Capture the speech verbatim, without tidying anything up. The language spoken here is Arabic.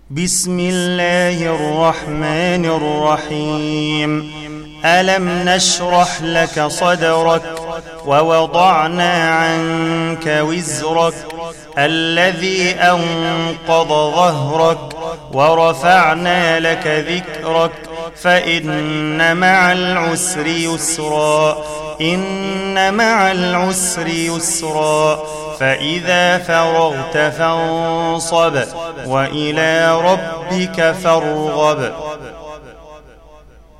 بسم الله الرحمن الرحيم. ألم نشرح لك صدرك ووضعنا عنك وزرك الذي أنقض ظهرك ورفعنا لك ذكرك فإن مع العسر يسرا إن مع العسر يسرا فإذا فرغت فانصب وإلى ربك فارغب.